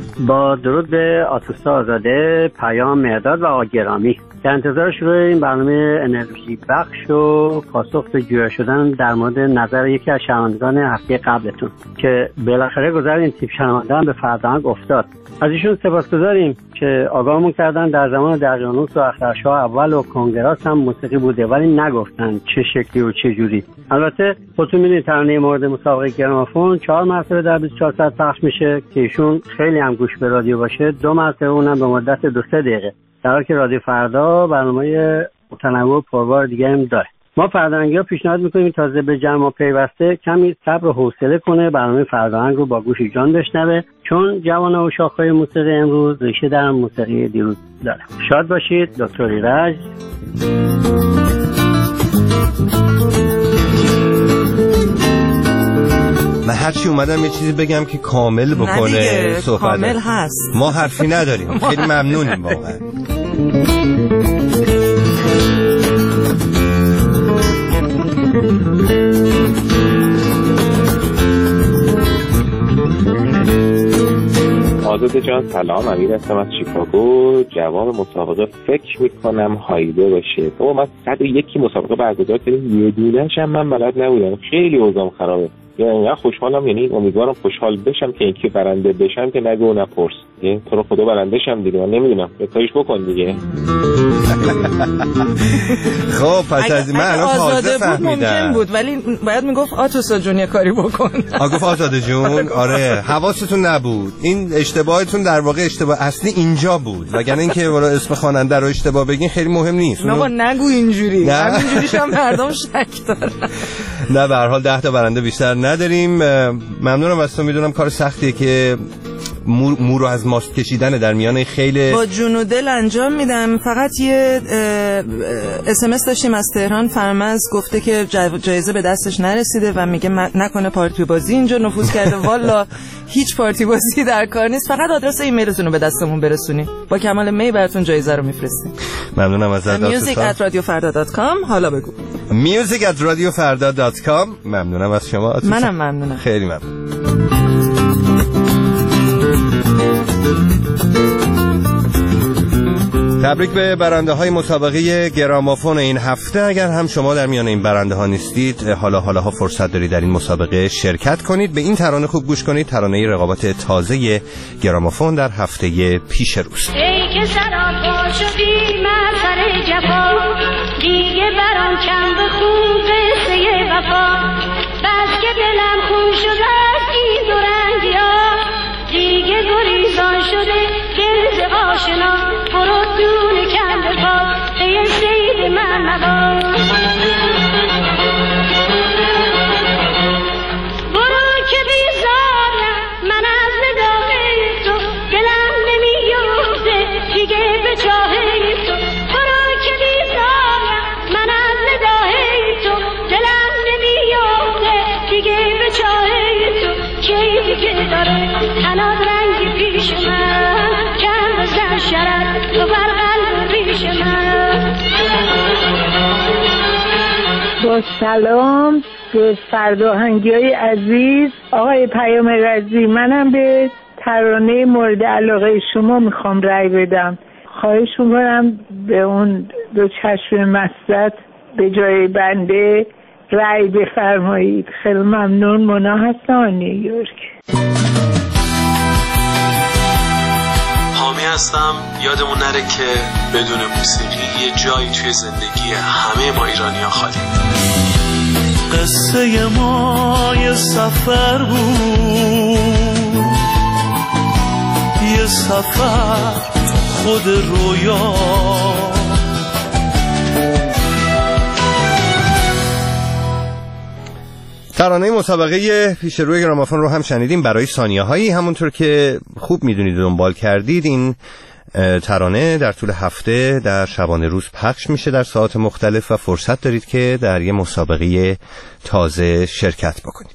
با درود به آتوسا آزاده، پیام مرداد و آقا گرامی، در انتظار شروع این برنامه انرژی بخش و پاسخ به جویا شدن در مورد نظر یکی از شنوندگان هفته قبلتون که بالاخره گذر این تیپ شنونده هم به فرهنگ افتاد. از ایشون سپاسگزاریم که آگاهمون کردن در زمان دقیقانوس و اخترشاه اول و کنگراس هم موسیقی بوده ولی نگفتن چه شکلی و چه جوری. البته خودتون میدونید ترانه مورد مسابقه گرامافون چهار مرتبه در بیست و چهار ساعت پخش میشه که ایشون خیلی هم گوش به رادیو باشه، دو مرتبه اونم به مدت دو سه دقیقه، در حالی که رادیو فردا برنامه متنوع و پربار دیگه هم داره. ما فرداهنگی‌ها پیشنهاد میکنیم تازه به جمع پیوسته کمی صبر و حوصله کنه، برنامه فرداهنگ رو با گوش جان بشنوه، چون جوانان و شاخه‌های موسیقی امروز ریشه در موسیقی دیروز داره. شاد باشید. دکتر ایرج. من هرچی اومدم یه چیزی بگم که کامل بکنه صحبت. کامل هست. ما حرفی نداریم. خیلی ممنونیم واقعا. آزاده جان سلام، امیر هستم از شیکاگو. جواب مسابقه فکر میکنم هایده باشه. بابا من صد و یکی مسابقه برگزار کردیم، یه دونه‌ش هم من بلد نبودم، خیلی اوضاعم خرابه. یعنی اینقدر خوشحالم، یعنی امیدوارم خوشحال بشم که اینکه برنده بشم که نگو نپرس. یعنی تو رو خدا برنده شم دیگه، من نمیدونم بتایش بکن دیگه. خب پس از من الان تازه فهمیدم. ممکن بود ولی باید میگفت آتوسا جون یه کاری بکن. آ گفت آزاده جون آره حواستون نبود، این اشتباهتون در واقع اشتباه اصلی اینجا بود، وگرنه اینکه برای اسم خواننده رو اشتباه بگین خیلی مهم نیست. نه نگو اینجوری، همینجوریش هم مردم شک دارن. نه به هر حال ده تا برنده بیشتر نداریم. ممنونم از تو، میدونم کار سختیه که مو, مو رو از ماست کشیدن در میان خیلی با جون و دل انجام میدم. فقط یه اس ام اس داشتیم از تهران، فرمز گفته که جایزه به دستش نرسیده و میگه نکنه پارتی بازی اینجا نفوذ کرده. والا هیچ پارتی بازی در کار نیست، فقط آدرس ایمیلتون رو به دستمون برسونید، با کمال می براتون جایزه رو میفرستیم. ممنونم ازت. میوزیک ات رادیو فردا دات کام. حالا بگو میوزیک ات رادیو فردا دات کام. ممنونم از شما. منم ممنونم. خیلی ممنون. تبریک به برنده های مسابقه گرامافون این هفته. اگر هم شما در میان این برنده ها نیستید، حالا حالا ها فرصت دارید در این مسابقه شرکت کنید. به این ترانه خوب گوش کنید، ترانه رقابت تازه گرامافون در هفته پیش روز. ای که سراپا شدی من سر جفا، دیگه برام کم بخون قصه وفا، بس که دلم خون شده از این دو رنگیا، دیگه گریزان شده دل ز آشنا، برو دون کم بپا ای سید من مبا، برو که بیزارم من از نداغ تو، دلم نمیفته دیگه به چاه تو، برو که بیزارم من از نداغ تو، دلم نمیفته دیگه به چاه تو، کی دیگه داره تناد رنگی پیش من، کم بزن شرط تو بر قلب پیش من. با سلام به فرداهنگی های عزیز آقای پیام رزی، منم به ترانه مورد علاقه شما میخوام رأی بدم. خواهش میکنم به اون دو چشم مست به جای بنده رأی بفرمایید. خیلی ممنون. مونا هستم نیویورک. حامی هستم. یادمون نره که بدون موسیقی یه جایی توی زندگی همه ما ایرانی‌ها خالی. قصه ما یه سفر بود، یه سفر خود رویا، ترانه مسابقه پیش روی گرامافون رو هم شنیدیم برای ثانیه هایی. همونطور که خوب میدونید و دنبال کردید، این ترانه در طول هفته در شبانه روز پخش میشه در ساعات مختلف و فرصت دارید که در یه مسابقه تازه شرکت بکنید.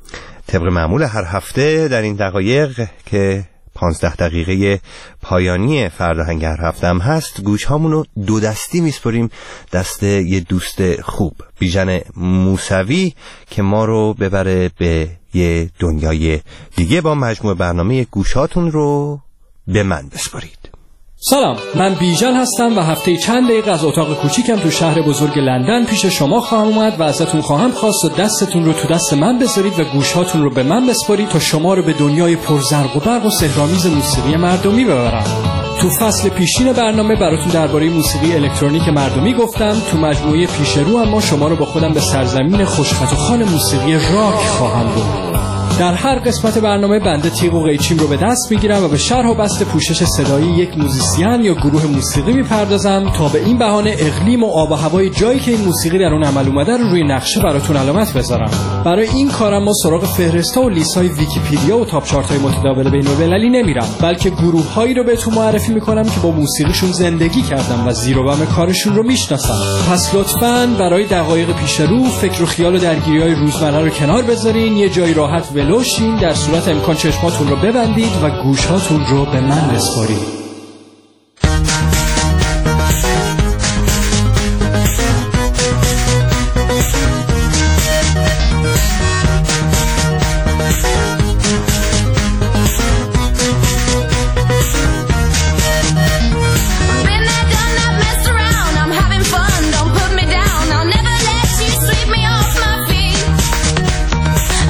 طبق معمول هر هفته در این دقایق که پانزده دقیقه پایانی فردا هر هفته هم هست، گوش هامونو دو دستی میسپریم دست یه دوست خوب، بیژن موسوی، که ما رو ببره به یه دنیای دیگه با مجموع برنامه گوشاتون رو به من بسپارید. سلام، من بیژن هستم و هفته چند دقیقه از اتاق کوچیکم تو شهر بزرگ لندن پیش شما خواهم اومد و ازتون خواهم خواست و دستتون رو تو دست من بذارید و گوشاتون رو به من بسپارید تا شما رو به دنیای پرزرق و برق و سحرآمیز موسیقی مردمی ببرم. تو فصل پیشین برنامه براتون درباره موسیقی الکترونیک مردمی گفتم. تو مجموعه پیش رو اما شما رو با خودم به سرزمین خوشخط و خوان موسیقی راک خواهم برد. در هر قسمت برنامه بنده تیغ و قیچیم رو به دست میگیرم و به شرح و بسط پوشش صدایی یک موزیسین یا گروه موسیقی میپردازم تا به این بهانه اقلیم و آب و هوای جایی که این موسیقی در اون عمل اومده رو روی نقشه براتون علامت بذارم. برای این کارم ما سراغ فهرست‌ها و لیست‌های ویکی‌پدیا و تاپ چارت‌های متداول بین‌المللی نمیرم، بلکه گروه‌هایی رو بهتون معرفی میکنم که با موسیقیشون زندگی کردم و زیر و بم کارشون رو میشناسم. پس لطفاً برای دقایق پیش رو فکر و خیال و درگیری‌های روزمره رو کنار بذارین، یه جای راحت ولوشین، در صورت امکان چشماتون رو ببندید و گوشاتون رو به من بسپارید.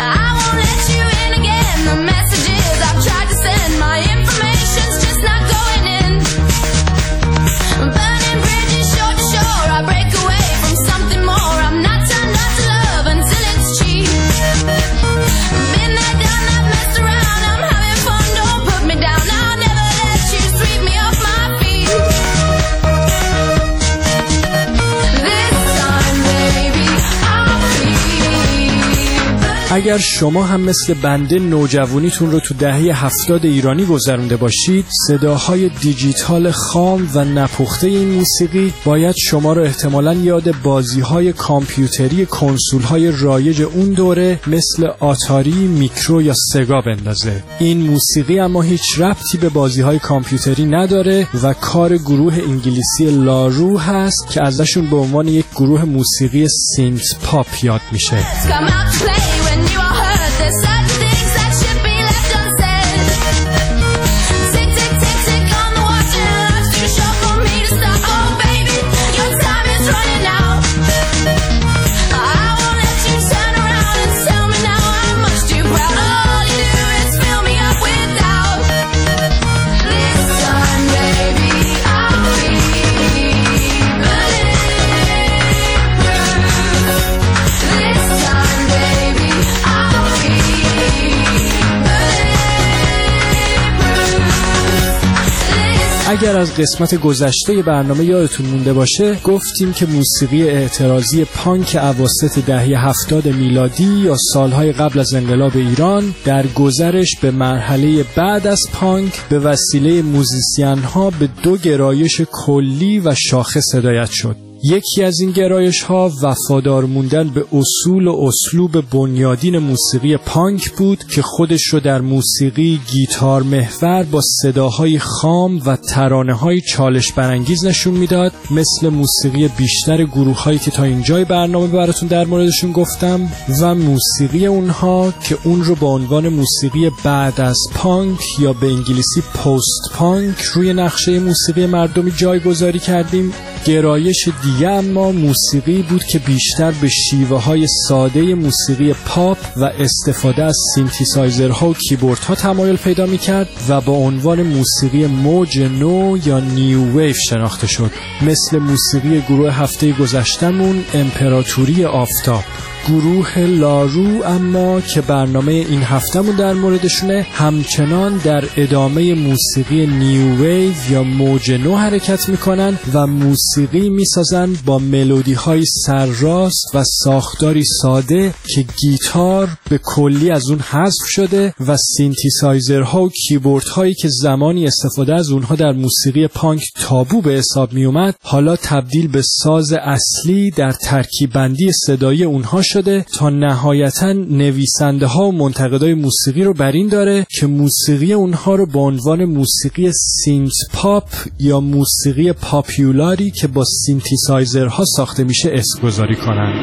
Messages I've tried to send, my information's just not going اگر شما هم مثل بنده نوجوانیتون رو تو دهه هفتاد ایرانی گذرونده باشید، صداهای دیجیتال خام و نپخته این موسیقی باید شما رو احتمالاً یاد بازی‌های کامپیوتری کنسول‌های رایج اون دوره مثل آتاری، میکرو یا سگا بندازه. این موسیقی اما هیچ ربطی به بازی‌های کامپیوتری نداره و کار گروه انگلیسی لارو هست که ازشون به عنوان یک گروه موسیقی سینت پاپ یاد میشه. اگر از قسمت گذشته برنامه یادتون مونده باشه، گفتیم که موسیقی اعتراضی پانک اواسط دهه هفتاد میلادی یا سالهای قبل از انقلاب ایران در گذرش به مرحله بعد از پانک به وسیله موزیسین‌ها به دو گرایش کلی و شاخص هدایت شد. یکی از این گرایش ها وفادار موندن به اصول و اسلوب بنیادین موسیقی پانک بود که خودش رو در موسیقی گیتار محور با صداهای خام و ترانه های چالش برانگیز نشون میداد، مثل موسیقی بیشتر گروه هایی که تا اینجای برنامه براتون در موردشون گفتم و موسیقی اونها که اون رو با عنوان موسیقی بعد از پانک یا به انگلیسی پست پانک روی نقشه موسیقی مردمی جایگذاری کردیم. گرایش دیگه اما موسیقی بود که بیشتر به شیوه های ساده موسیقی پاپ و استفاده از سینتیسایزرها و کیبوردها تمایل پیدا می‌کرد و با عنوان موسیقی موج نو یا نیو ویو شناخته شد، مثل موسیقی گروه هفته گذشتمون امپراتوری آفتاب. گروه لارو اما که برنامه این هفتهمون در موردشونه، همچنان در ادامه موسیقی نیو ویو یا موج نو حرکت میکنن و موسیقی میسازن با ملودی های سرراست و ساختاری ساده که گیتار به کلی از اون حذف شده و سینتیسایزرها و کیبورد هایی که زمانی استفاده از اونها در موسیقی پانک تابو به حساب می اومد، حالا تبدیل به ساز اصلی در ترکیب بندی صدایی اونها شده تا نهایتاً نویسنده ها و منتقدای موسیقی رو بر این داره که موسیقی اونها رو با عنوان موسیقی سینت پاپ یا موسیقی پاپیولاری که با سینتیسایزرها ساخته میشه اسم گذاری کنن.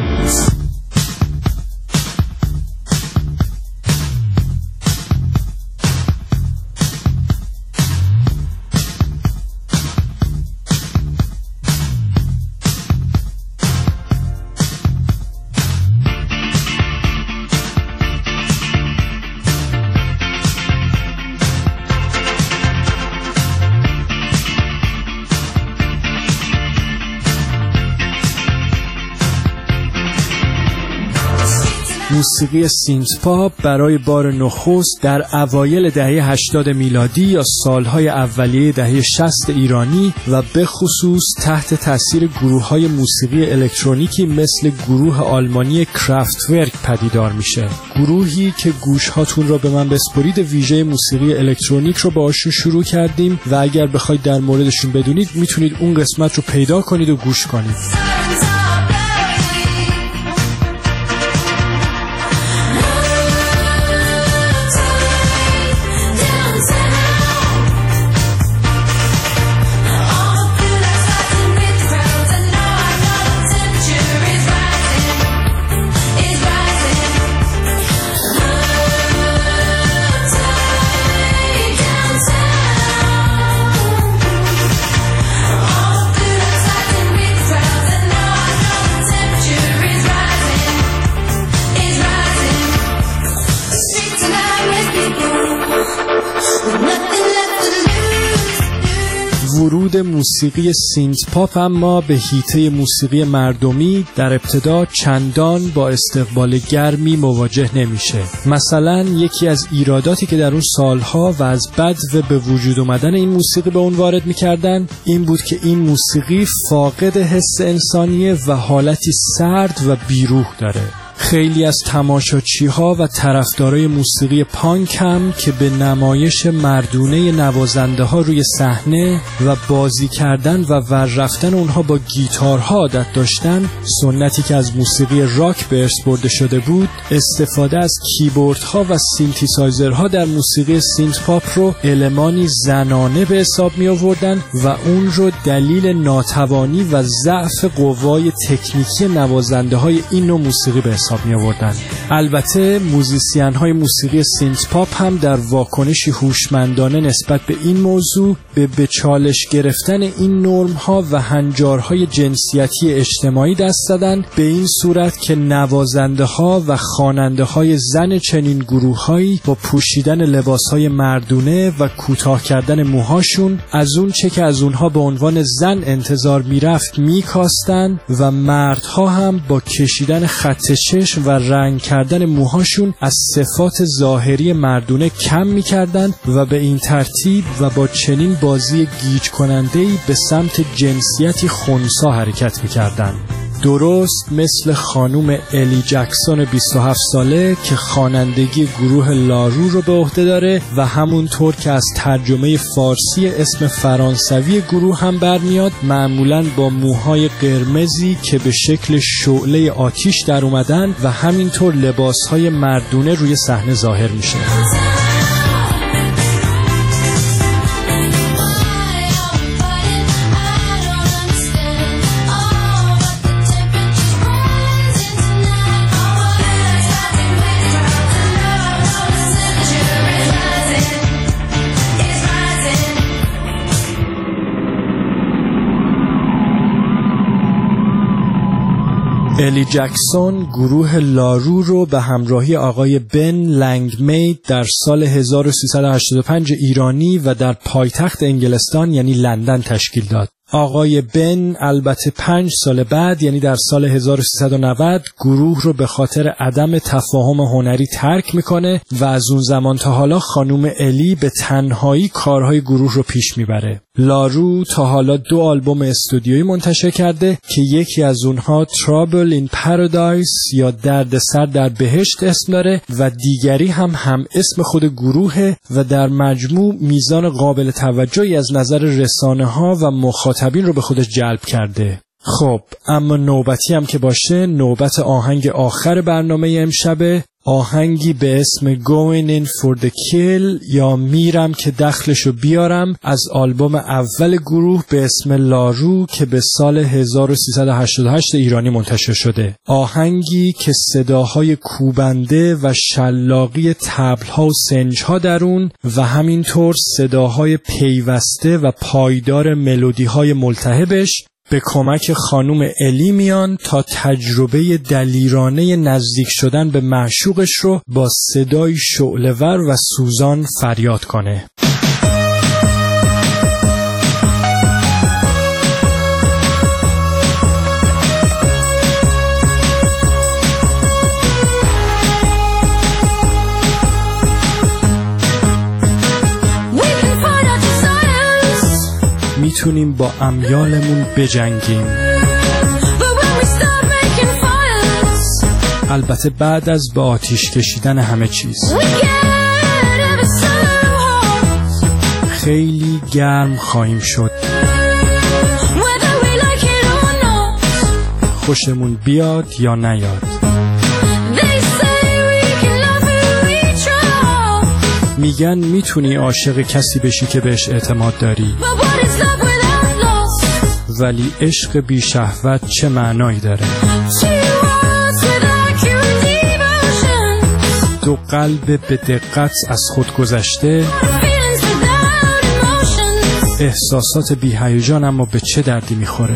موسیقی سینت پاپ برای بار نخست در اوایل دهه هشتاد میلادی یا سالهای اولیه دهه شصت ایرانی و به خصوص تحت تاثیر گروه‌های موسیقی الکترونیکی مثل گروه آلمانی کرافتورک پدیدار میشه. گروهی که گوش‌هاتون رو به من بسپرید ویژه موسیقی الکترونیک رو باهاشون شروع کردیم و اگر بخواید در موردشون بدونید میتونید اون قسمت رو پیدا کنید و گوش کنید. ورود موسیقی سینت پاپ اما به حیطه موسیقی مردمی در ابتدا چندان با استقبال گرمی مواجه نمیشه. مثلا یکی از ایراداتی که در اون سالها و از بد و به وجود اومدن این موسیقی به اون وارد میکردن این بود که این موسیقی فاقد حس انسانیه و حالتی سرد و بیروح داره. خیلی از تماشاچی‌ها و طرفدارای موسیقی پانک هم که به نمایش مردونه نوازنده‌ها روی صحنه و بازی کردن و ور رفتن اونها با گیتارها عادت داشتن، سنتی که از موسیقی راک به ارث برده شده بود، استفاده از کیبوردها و سینتیسایزرها در موسیقی سینت پاپ رو المانی زنانه به حساب می آوردن و اون رو دلیل ناتوانی و ضعف قوای تکنیکی نوازنده‌های این نوع موسیقی به حساب می آوردن. البته موزیسین‌های موسیقی سینت پاپ هم در واکنشی هوشمندانه نسبت به این موضوع به به چالش گرفتن این نرم‌ها و هنجارهای جنسیتی اجتماعی دست زدن، به این صورت که نوازنده‌ها و خواننده‌های زن چنین گروه‌هایی با پوشیدن لباس‌های مردونه و کوتاه کردن موهاشون از اون چه که از اونها به عنوان زن انتظار میرفت میکاستن و مردها هم با کشیدن خط چشم و رنگ کردن موهاشون از صفات ظاهری مردونه کم میکردن و به این ترتیب و با چنین بازی گیج کننده‌ای به سمت جنسیتی خنثی حرکت میکردن. درست مثل خانوم الی جکسون بیست و هفت ساله که خوانندگی گروه لارو رو به عهده داره و همونطور که از ترجمه فارسی اسم فرانسوی گروه هم برمیاد، معمولاً با موهای قرمزی که به شکل شعله آتیش در اومدن و همینطور لباسهای مردونه روی صحنه ظاهر میشه. الی جکسون گروه لارو رو به همراهی آقای بن لنگمید در سال هزار و سیصد و هشتاد و پنج ایرانی و در پایتخت انگلستان یعنی لندن تشکیل داد. آقای بن البته پنج سال بعد یعنی در سال هزار و سیصد و نود گروه رو به خاطر عدم تفاهم هنری ترک میکنه و از اون زمان تا حالا خانوم الی به تنهایی کارهای گروه رو پیش میبره. لارو تا حالا دو آلبوم استودیویی منتشر کرده که یکی از اونها Trouble in Paradise یا دردسر در بهشت اسم داره و دیگری هم هم اسم خود گروهه و در مجموع میزان قابل توجهی از نظر رسانه ها و مخاطبین رو به خودش جلب کرده. خب اما نوبتی هم که باشه، نوبت آهنگ آخر برنامه امشبه، آهنگی به اسم Going in for the Kill یا میرم که دخلشو بیارم از آلبوم اول گروه به اسم لارو که به سال هزار و سیصد و هشتاد و هشت ایرانی منتشر شده. آهنگی که صداهای کوبنده و شلاقی طبل‌ها و سنج‌ها در اون و همینطور صداهای پیوسته و پایدار ملودی‌های ملتهبش به کمک خانوم الی میان تا تجربه دلیرانه نزدیک شدن به معشوقش رو با صدای شعله‌ور و سوزان فریاد کنه. میتونیم با امیالمون بجنگیم، البته بعد از به آتیش کشیدن همه چیز. خیلی گرم خواهیم شد، خوشمون بیاد یا نیاد. میگن میتونی عاشق کسی بشی که بهش اعتماد داری، ولی عشق بی شهوت چه معنایی داره؟ دو قلب به دقت از خود گذشته، احساسات بی هیجان اما به چه دردی میخوره؟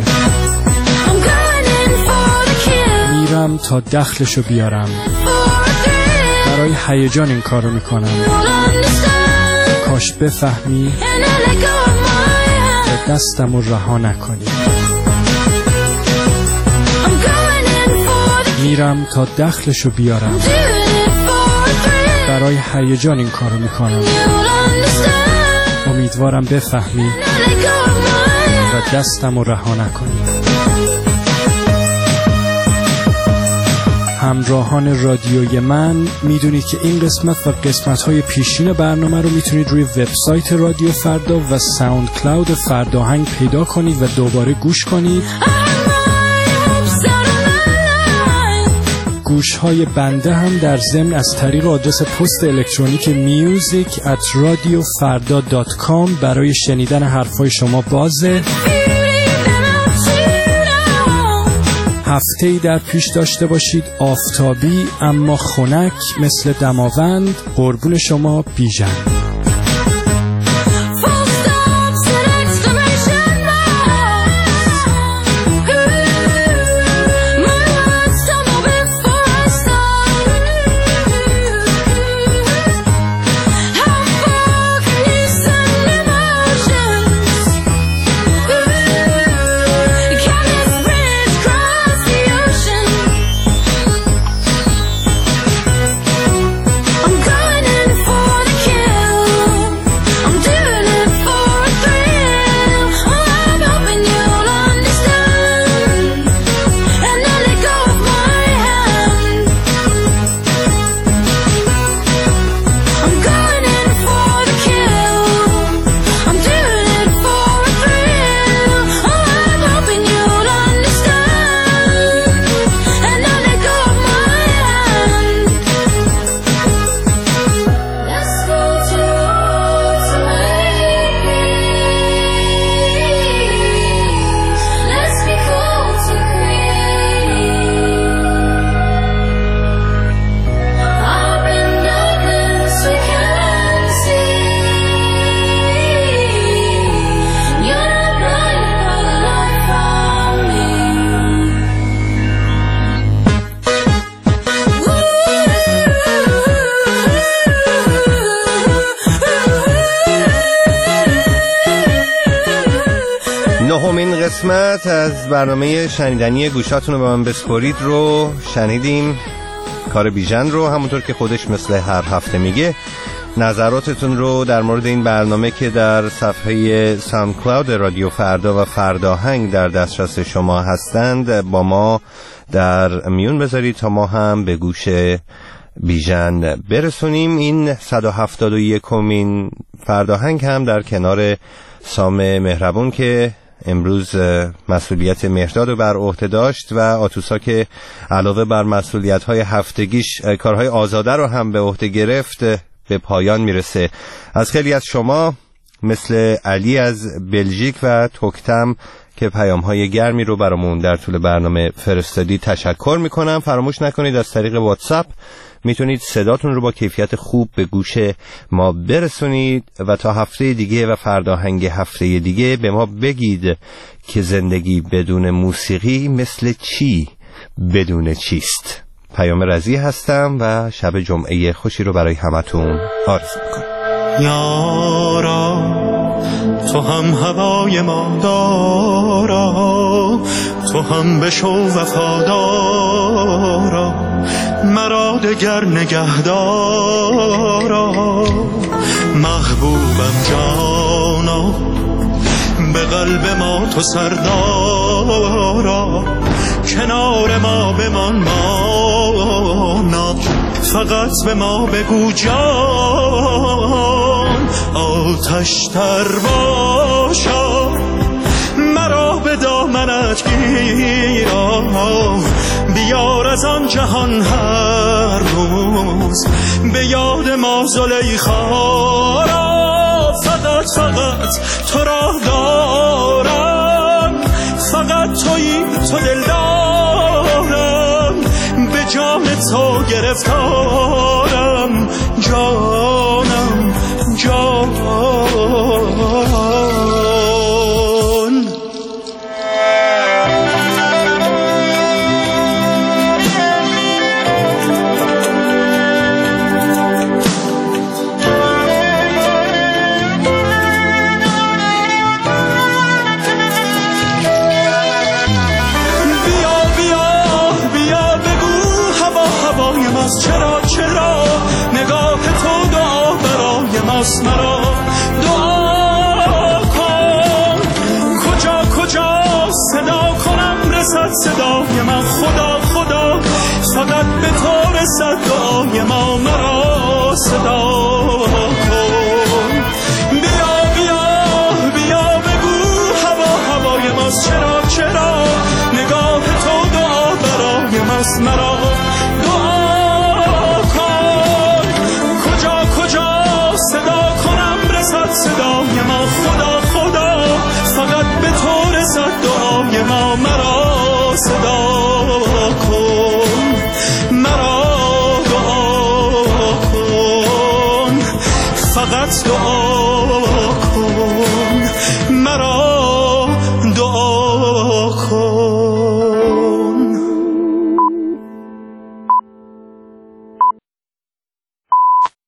میرم تا دخلشو بیارم، برای هیجان این کارو میکنم. کاش بفهمی و دستمو رها نکنی. میرم تا دخلشو بیارم، برای هیجان این کارو میکنم. امیدوارم بفهمی و دستمو رها نکنی. همراهان رادیوی من، میدونید که این قسمت و قسمت‌های پیشین برنامه رو میتونید روی وبسایت رادیو فردا و ساوند کلاود فرداهنگ پیدا کنید و دوباره گوش کنید. گوش‌های بنده هم در ضمن از طریق آدرس پست الکترونیک میوزیک ات رادیو فردا دات کام برای شنیدن حرفای شما بازه. هفته‌ای در پیش داشته باشید آفتابی اما خنک مثل دماوند. قربون شما، بیژن. نهمین قسمت از برنامه شنیدنی گوشاتون رو به من بسپرید رو شنیدیم. کار بیژن رو همونطور که خودش مثل هر هفته میگه نظراتتون رو در مورد این برنامه که در صفحه ساوند کلاود رادیو فردا و فرداهنگ در دسترس شما هستند با ما در میون بذارید تا ما هم به گوش بیژن برسونیم. این صد و هفتاد و یکمین فرداهنگ هم در کنار سام مهربون که امروز مسئولیت مهرداد رو بر عهده داشت و آتوسا که علاوه بر مسئولیت‌های هفتگیش کارهای آزاده رو هم به عهده گرفت به پایان میرسه. از خیلی از شما مثل علی از بلژیک و توکتم که پیام‌های گرمی رو برامون در طول برنامه فرستادی تشکر میکنم. فراموش نکنید از طریق واتساپ میتونید صداتون رو با کیفیت خوب به گوش ما برسونید و تا هفته دیگه و فرداهنگ هفته دیگه به ما بگید که زندگی بدون موسیقی مثل چی بدون چیست. پیام رضی هستم و شب جمعه خوشی رو برای همتون آرزو میکنم. یارا تو هم هوای ما دارا، تو هم بشو وفادارا، مرا دگر نگهدارا. محبوبم جانا به قلب ما تو سردارا، کنار ما بمان مانا، فقط به ما بگو جان. آتش تر باشا مرا به دامنت گیرا، بیار از آن جهان هر روز به یاد ما زلیخا را. فقط فقط تو را دارم، فقط تویی تو دل دارم، به جان تو گرفتارم جانم جان. چرا چرا نگاه تو دعا برای ماست، مرا دعا کن. کجا کجا صدا کنم رسد صدای من، خدا خدا فقط صدای ما مرا صدا